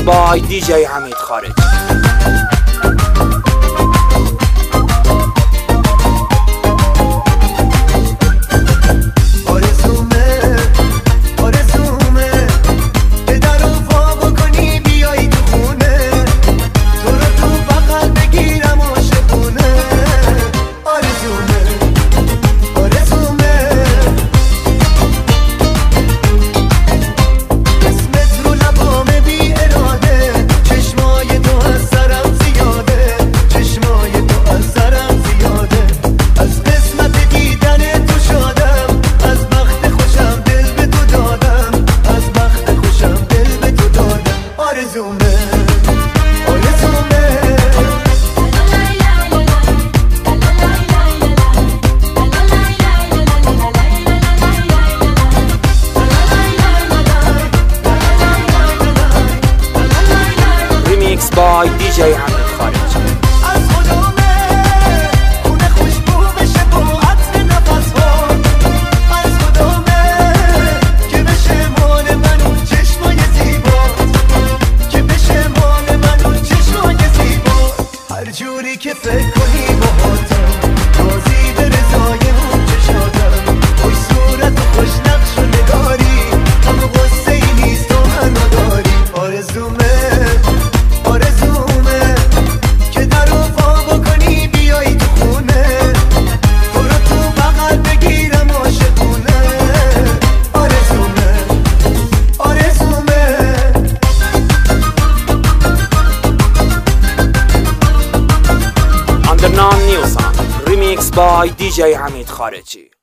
by DJ حمید خارجی. by DJ حمید خارجی. از خدامه خونه خوشبو بشه با عطر نفس‌ها، از خدامه که بشه مال من اون چشمای زیبا، که بشه مال من اون چشمای زیبا. هر جوری که فکر کنی باهاتم، راضی به رضای اون چشاتم. خوش صورت و خوش نقش و نگاری، اما غصه ای نیست و منو داری. آرزومه که در رو پا بکنی بیایی تو خونه، تو رو تو بغل بگیرم عاشقونه. آرزومه آرزومه. Under Non New Song Remix by DJ حمید خارجی.